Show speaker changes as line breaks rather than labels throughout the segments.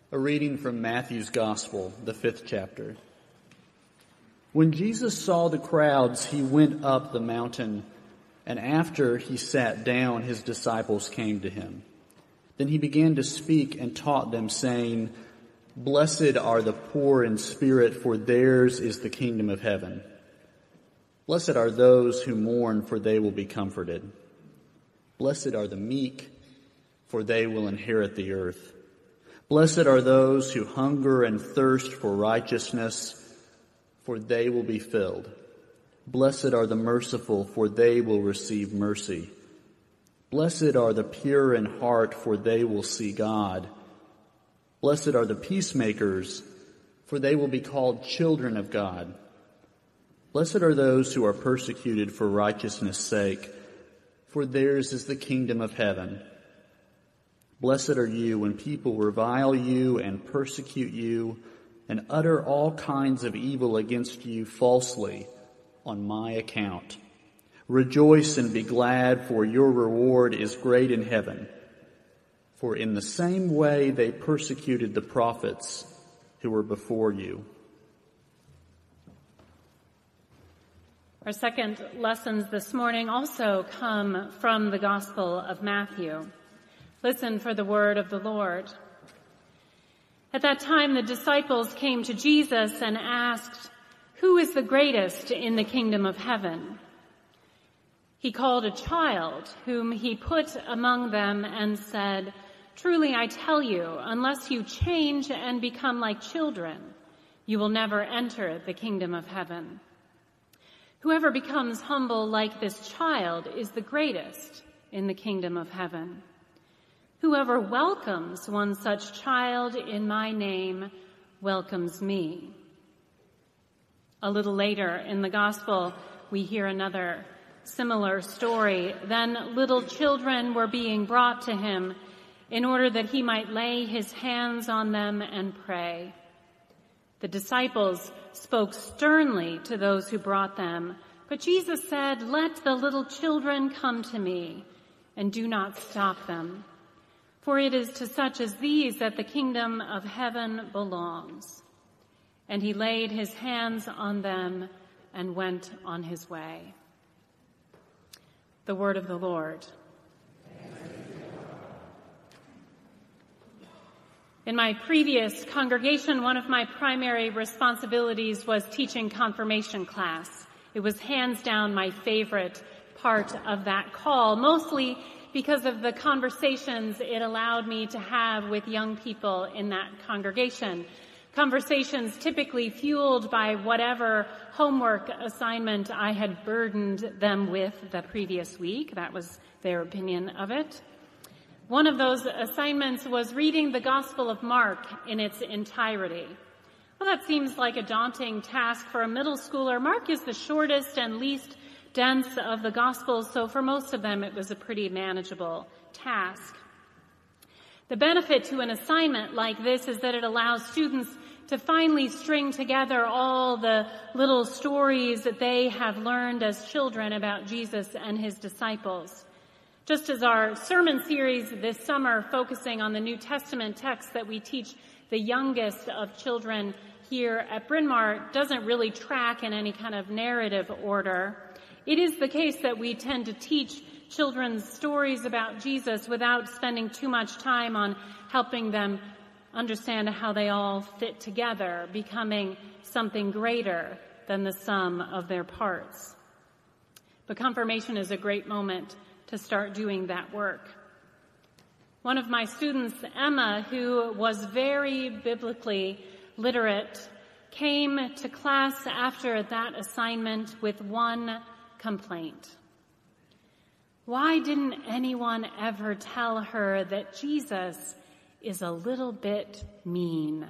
A reading from Matthew's Gospel, the 5th chapter. When Jesus saw the crowds, he went up the mountain, and after he sat down, his disciples came to him. Then he began to speak and taught them, saying, "Blessed are the poor in spirit, for theirs is the kingdom of heaven. Blessed are those who mourn, for they will be comforted. Blessed are the meek, for they will inherit the earth. Blessed are those who hunger and thirst for righteousness, for they will be filled. Blessed are the merciful, for they will receive mercy. Blessed are the pure in heart, for they will see God. Blessed are the peacemakers, for they will be called children of God. Blessed are those who are persecuted for righteousness' sake, for theirs is the kingdom of heaven. Blessed are you when people revile you and persecute you and utter all kinds of evil against you falsely on my account. Rejoice and be glad, for your reward is great in heaven. For in the same way they persecuted the prophets who were before you."
Our second lessons this morning also come from the Gospel of Matthew. Listen for the word of the Lord. At that time, the disciples came to Jesus and asked, "Who is the greatest in the kingdom of heaven?" He called a child whom he put among them and said, "Truly I tell you, unless you change and become like children, you will never enter the kingdom of heaven. Whoever becomes humble like this child is the greatest in the kingdom of heaven. Whoever welcomes one such child in my name welcomes me." A little later in the gospel, we hear another similar story. Then little children were being brought to him in order that he might lay his hands on them and pray. The disciples spoke sternly to those who brought them, but Jesus said, "Let the little children come to me, and do not stop them. For it is to such as these that the kingdom of heaven belongs." And he laid his hands on them and went on his way. The word of the Lord. In my previous congregation, one of my primary responsibilities was teaching confirmation class. It was hands down my favorite part of that call, mostly because of the conversations it allowed me to have with young people in that congregation. Conversations typically fueled by whatever homework assignment I had burdened them with the previous week. That was their opinion of it. One of those assignments was reading the Gospel of Mark in its entirety. Well, that seems like a daunting task for a middle schooler. Mark is the shortest and least dense of the Gospels, so for most of them it was a pretty manageable task. The benefit to an assignment like this is that it allows students to finally string together all the little stories that they have learned as children about Jesus and his disciples. Just as our sermon series this summer focusing on the New Testament text that we teach the youngest of children here at Bryn Mawr doesn't really track in any kind of narrative order, it is the case that we tend to teach children's stories about Jesus without spending too much time on helping them understand how they all fit together, becoming something greater than the sum of their parts. But confirmation is a great moment to start doing that work. One of my students, Emma, who was very biblically literate, came to class after that assignment with one complaint. Why didn't anyone ever tell her that Jesus is a little bit mean?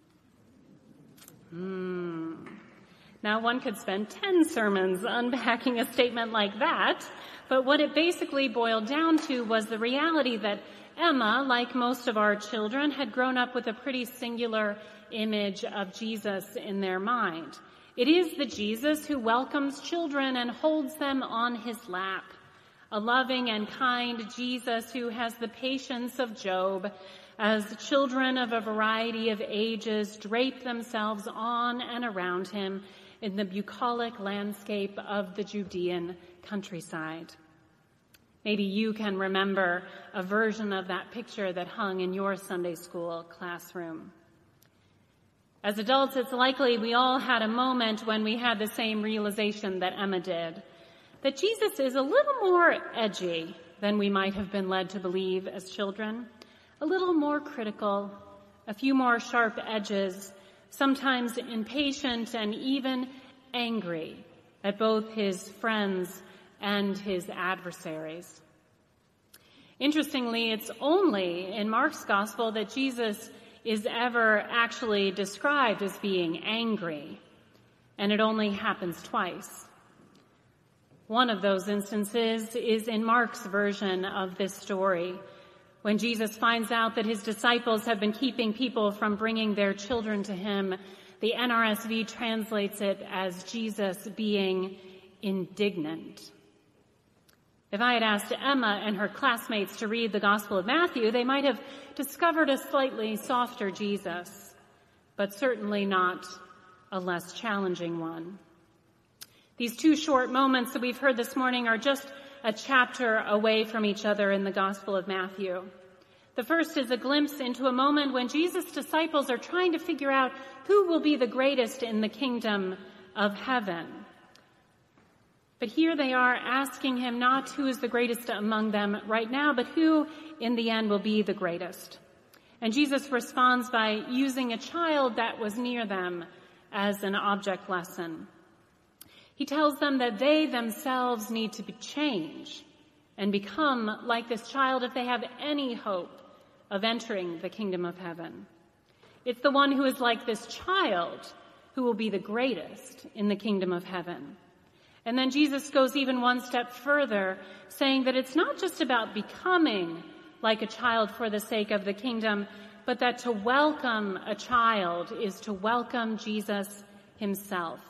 Now, one could spend 10 sermons unpacking a statement like that, but what it basically boiled down to was the reality that Emma, like most of our children, had grown up with a pretty singular image of Jesus in their mind. It is the Jesus who welcomes children and holds them on his lap, a loving and kind Jesus who has the patience of Job, as children of a variety of ages drape themselves on and around him in the bucolic landscape of the Judean countryside. Maybe you can remember a version of that picture that hung in your Sunday school classroom. As adults, it's likely we all had a moment when we had the same realization that Emma did, that Jesus is a little more edgy than we might have been led to believe as children, a little more critical, a few more sharp edges, sometimes impatient and even angry at both his friends and his adversaries. Interestingly, it's only in Mark's gospel that Jesus is ever actually described as being angry, and it only happens twice. One of those instances is in Mark's version of this story, when Jesus finds out that his disciples have been keeping people from bringing their children to him. The NRSV translates it as Jesus being indignant. If I had asked Emma and her classmates to read the Gospel of Matthew, they might have discovered a slightly softer Jesus, but certainly not a less challenging one. These two short moments that we've heard this morning are just a chapter away from each other in the Gospel of Matthew. The first is a glimpse into a moment when Jesus' disciples are trying to figure out who will be the greatest in the kingdom of heaven. But here they are asking him not who is the greatest among them right now, but who in the end will be the greatest. And Jesus responds by using a child that was near them as an object lesson. He tells them that they themselves need to change and become like this child if they have any hope of entering the kingdom of heaven. It's the one who is like this child who will be the greatest in the kingdom of heaven. And then Jesus goes even one step further, saying that it's not just about becoming like a child for the sake of the kingdom, but that to welcome a child is to welcome Jesus himself.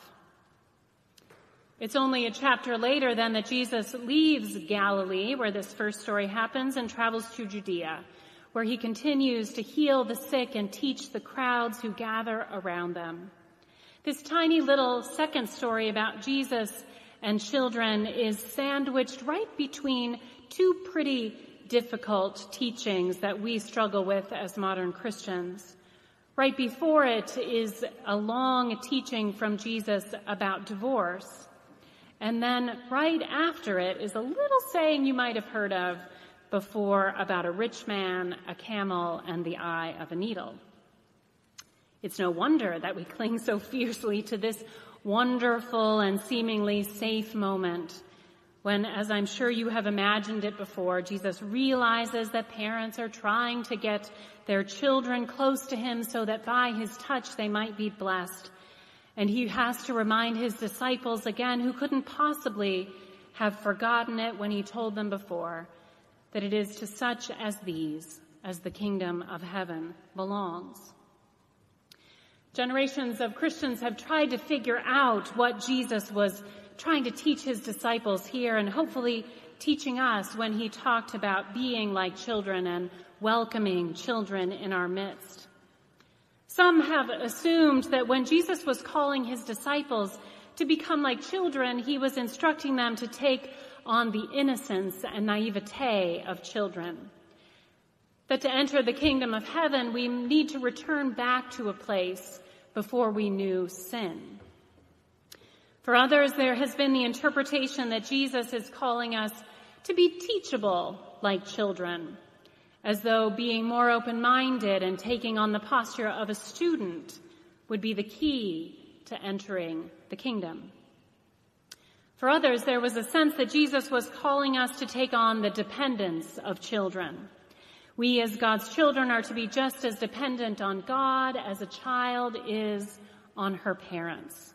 It's only a chapter later then that Jesus leaves Galilee, where this first story happens, and travels to Judea, where he continues to heal the sick and teach the crowds who gather around them. This tiny little second story about Jesus and children is sandwiched right between two pretty difficult teachings that we struggle with as modern Christians. Right before it is a long teaching from Jesus about divorce. And then right after it is a little saying you might have heard of before about a rich man, a camel, and the eye of a needle. It's no wonder that we cling so fiercely to this wonderful and seemingly safe moment when, as I'm sure you have imagined it before, Jesus realizes that parents are trying to get their children close to him so that by his touch they might be blessed. And he has to remind his disciples again, who couldn't possibly have forgotten it when he told them before, that it is to such as these as the kingdom of heaven belongs. Generations of Christians have tried to figure out what Jesus was trying to teach his disciples here, and hopefully teaching us when he talked about being like children and welcoming children in our midst. Some have assumed that when Jesus was calling his disciples to become like children, he was instructing them to take on the innocence and naivete of children. That to enter the kingdom of heaven, we need to return back to a place before we knew sin. For others, there has been the interpretation that Jesus is calling us to be teachable like children, as though being more open-minded and taking on the posture of a student would be the key to entering the kingdom. For others, there was a sense that Jesus was calling us to take on the dependence of children. We as God's children are to be just as dependent on God as a child is on her parents.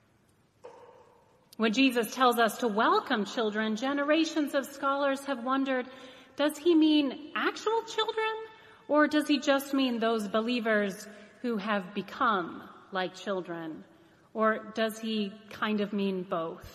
When Jesus tells us to welcome children, generations of scholars have wondered, does he mean actual children, or does he just mean those believers who have become like children? Or does he kind of mean both?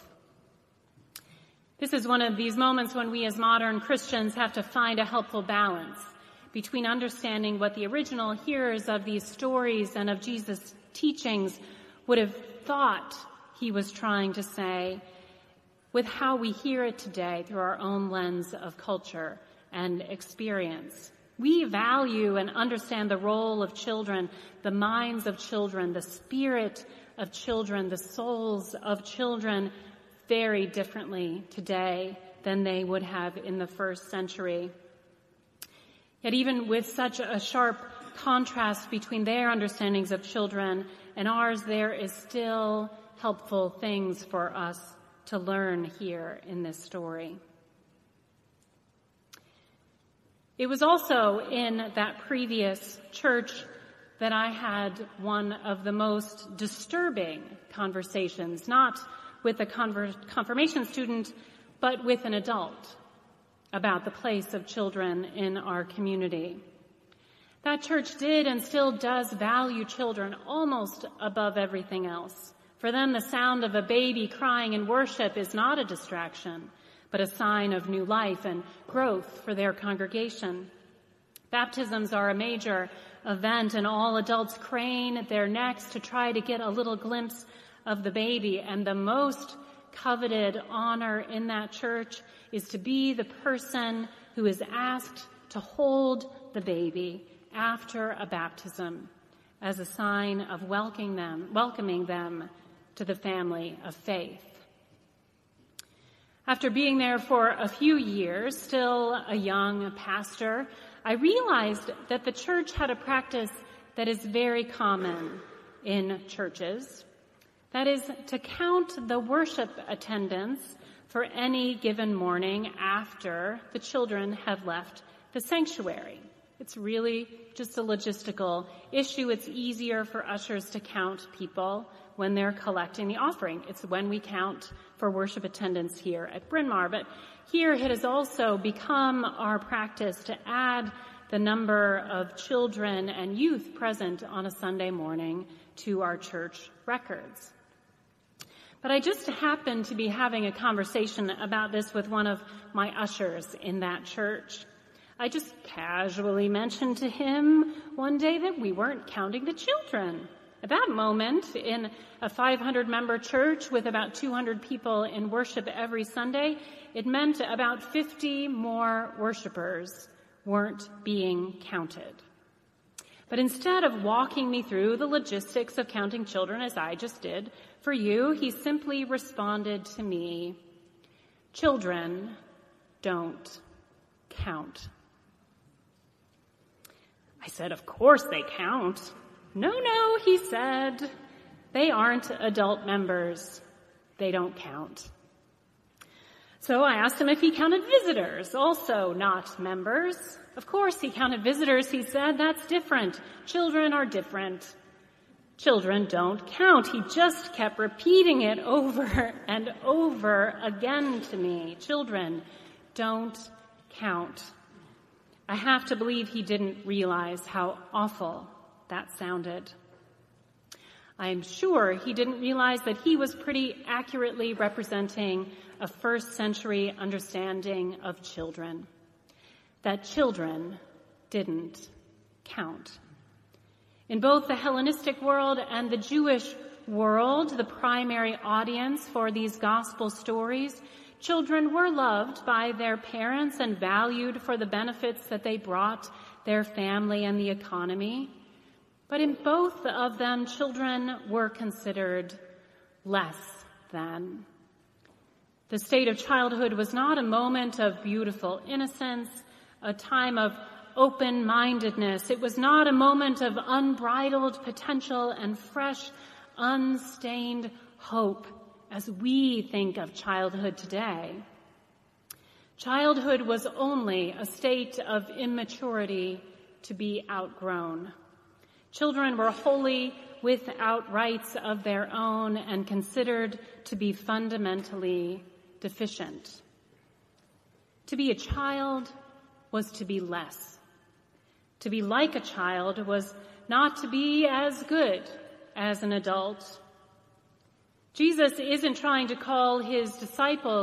This is one of these moments when we as modern Christians have to find a helpful balance between understanding what the original hearers of these stories and of Jesus' teachings would have thought he was trying to say, with how we hear it today through our own lens of culture and experience. We value and understand the role of children, the minds of children, the spirit of children, the souls of children very differently today than they would have in the first century. Yet even with such a sharp contrast between their understandings of children and ours, there is still helpful things for us to learn here in this story. It was also in that previous church that I had one of the most disturbing conversations, not with a confirmation student, but with an adult, about the place of children in our community. That church did and still does value children almost above everything else. For them, the sound of a baby crying in worship is not a distraction, but a sign of new life and growth for their congregation. Baptisms are a major event, and all adults crane their necks to try to get a little glimpse of the baby. And the most coveted honor in that church is to be the person who is asked to hold the baby after a baptism as a sign of welcoming them to the family of faith. After being there for a few years, still a young pastor, I realized that the church had a practice that is very common in churches. That is to count the worship attendance for any given morning after the children have left the sanctuary. It's really just a logistical issue. It's easier for ushers to count people when they're collecting the offering. It's when we count for worship attendance here at Bryn Mawr. But here it has also become our practice to add the number of children and youth present on a Sunday morning to our church records. But I just happened to be having a conversation about this with one of my ushers in that church. I just casually mentioned to him one day that we weren't counting the children. At that moment, in a 500-member church with about 200 people in worship every Sunday, it meant about 50 more worshipers weren't being counted. But instead of walking me through the logistics of counting children, as I just did for you, he simply responded to me, "Children don't count." I said, "Of course they count." No, he said, "they aren't adult members. They don't count." So I asked him if he counted visitors, also not members. Of course he counted visitors, he said. That's different. Children are different. Children don't count. He just kept repeating it over and over again to me. Children don't count. I have to believe he didn't realize how awful that sounded. I am sure he didn't realize that he was pretty accurately representing a first century understanding of children, that children didn't count. In both the Hellenistic world and the Jewish world, the primary audience for these gospel stories, children were loved by their parents and valued for the benefits that they brought their family and the economy. But in both of them, children were considered less than. The state of childhood was not a moment of beautiful innocence, a time of open-mindedness. It was not a moment of unbridled potential and fresh, unstained hope as we think of childhood today. Childhood was only a state of immaturity to be outgrown. Children were wholly without rights of their own and considered to be fundamentally deficient. To be a child was to be less. To be like a child was not to be as good as an adult. Jesus isn't trying to call his disciples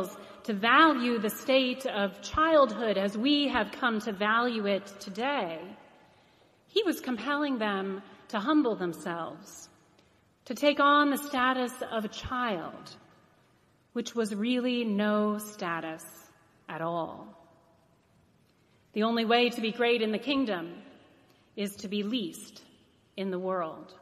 to value the state of childhood as we have come to value it today. He was compelling them to humble themselves, to take on the status of a child, which was really no status at all. The only way to be great in the kingdom is to be least in the world.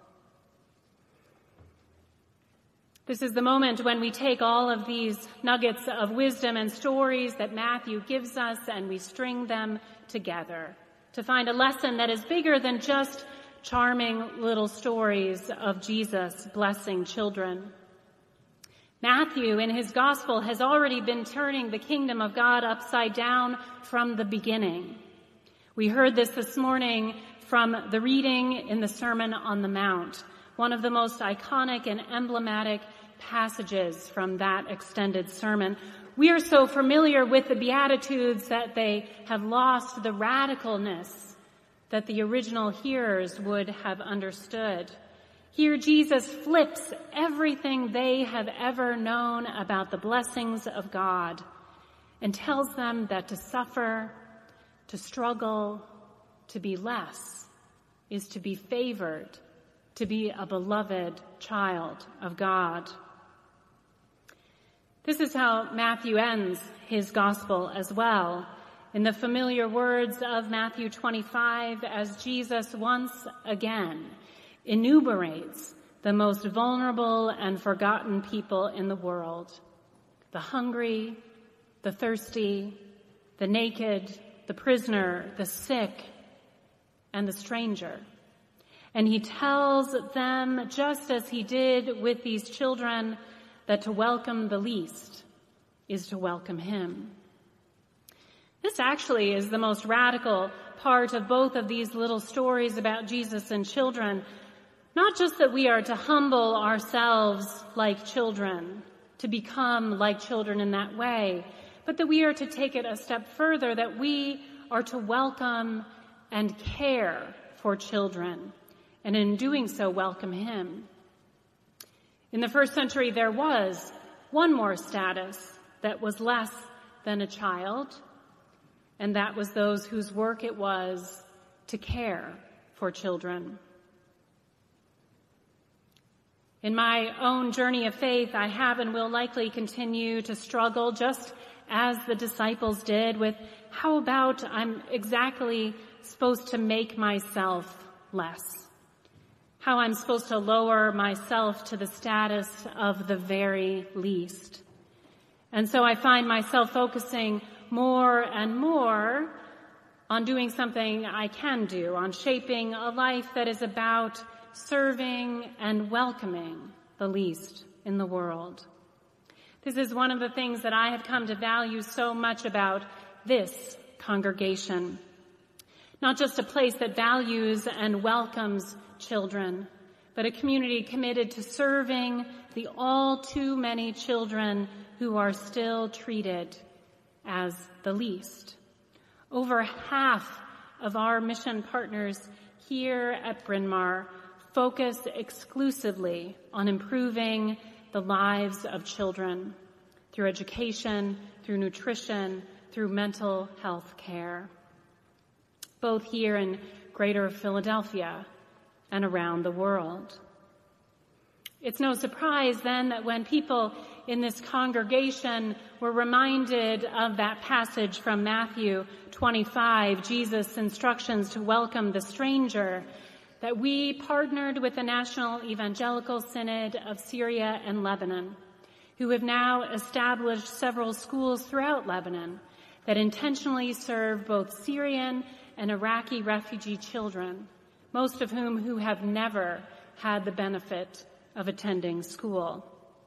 This is the moment when we take all of these nuggets of wisdom and stories that Matthew gives us and we string them together to find a lesson that is bigger than just charming little stories of Jesus blessing children. Matthew, in his gospel, has already been turning the kingdom of God upside down from the beginning. We heard this morning from the reading in the Sermon on the Mount, one of the most iconic and emblematic passages from that extended sermon. We are so familiar with the Beatitudes that they have lost the radicalness that the original hearers would have understood. Here Jesus flips everything they have ever known about the blessings of God and tells them that to suffer, to struggle, to be less is to be favored, to be a beloved child of God. This is how Matthew ends his gospel as well, in the familiar words of Matthew 25, as Jesus once again enumerates the most vulnerable and forgotten people in the world: the hungry, the thirsty, the naked, the prisoner, the sick, and the stranger. And he tells them, just as he did with these children, that to welcome the least is to welcome him. This actually is the most radical part of both of these little stories about Jesus and children. Not just that we are to humble ourselves like children, to become like children in that way, but that we are to take it a step further, that we are to welcome and care for children, and in doing so, welcome him. In the first century, there was one more status that was less than a child, and that was those whose work it was to care for children. In my own journey of faith, I have and will likely continue to struggle, just as the disciples did, with how about I'm exactly supposed to make myself less, how I'm supposed to lower myself to the status of the very least. And so I find myself focusing more and more on doing something I can do, on shaping a life that is about serving and welcoming the least in the world. This is one of the things that I have come to value so much about this congregation. Not just a place that values and welcomes children, but a community committed to serving the all too many children who are still treated as the least. Over half of our mission partners here at Bryn Mawr focus exclusively on improving the lives of children through education, through nutrition, through mental health care, both here in Greater Philadelphia and around the world. It's no surprise then that when people in this congregation were reminded of that passage from Matthew 25, Jesus' instructions to welcome the stranger, that we partnered with the National Evangelical Synod of Syria and Lebanon, who have now established several schools throughout Lebanon that intentionally serve both Syrian and Iraqi refugee children, most of whom who have never had the benefit of attending school.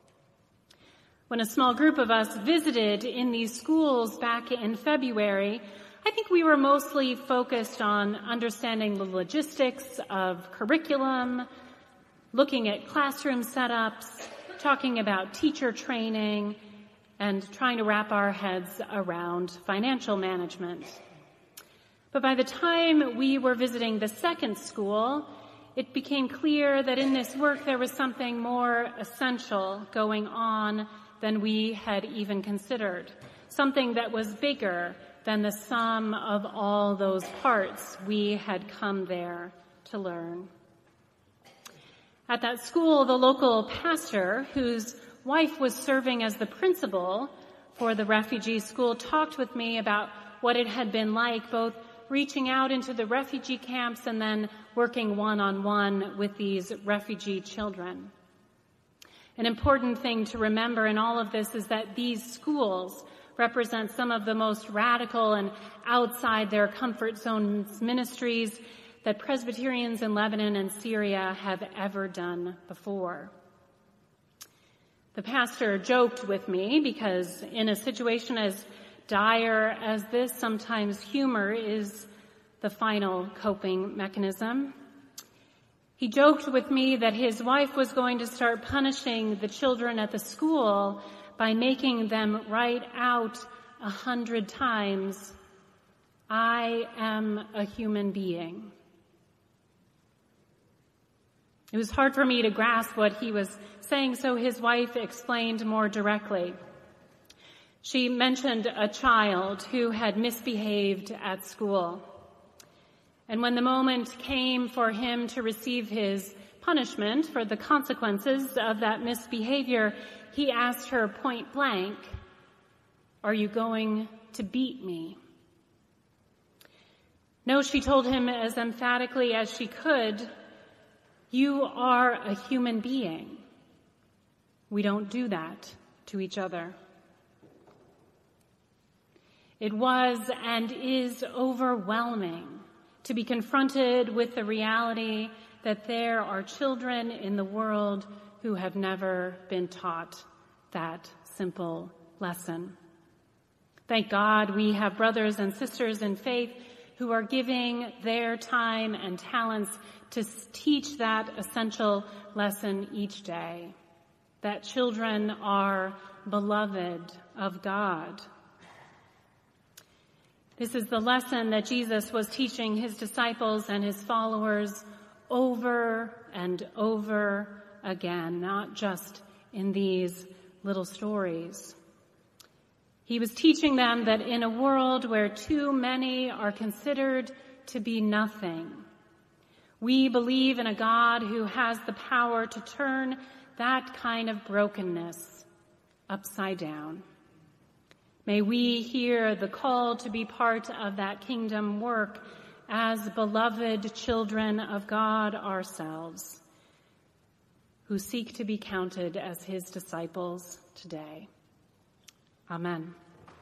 When a small group of us visited in these schools back in February, I think we were mostly focused on understanding the logistics of curriculum, looking at classroom setups, talking about teacher training, and trying to wrap our heads around financial management. But by the time we were visiting the second school, it became clear that in this work there was something more essential going on than we had even considered, something that was bigger than the sum of all those parts we had come there to learn. At that school, the local pastor, whose wife was serving as the principal for the refugee school, talked with me about what it had been like, both reaching out into the refugee camps and then working one-on-one with these refugee children. An important thing to remember in all of this is that these schools represent some of the most radical and outside their comfort zones ministries that Presbyterians in Lebanon and Syria have ever done before. The pastor joked with me because in a situation as dire as this, sometimes humor is the final coping mechanism. He joked with me that his wife was going to start punishing the children at the school by making them write out 100 times, "I am a human being." It was hard for me to grasp what he was saying, so his wife explained more directly. She mentioned a child who had misbehaved at school. And when the moment came for him to receive his punishment for the consequences of that misbehavior, he asked her point blank, "Are you going to beat me?" No, she told him as emphatically as she could, "You are a human being. We don't do that to each other." It was and is overwhelming to be confronted with the reality that there are children in the world who have never been taught that simple lesson. Thank God we have brothers and sisters in faith who are giving their time and talents to teach that essential lesson each day, that children are beloved of God. This is the lesson that Jesus was teaching his disciples and his followers over and over again, not just in these little stories. He was teaching them that in a world where too many are considered to be nothing, we believe in a God who has the power to turn that kind of brokenness upside down. May we hear the call to be part of that kingdom work as beloved children of God ourselves, who seek to be counted as his disciples today. Amen.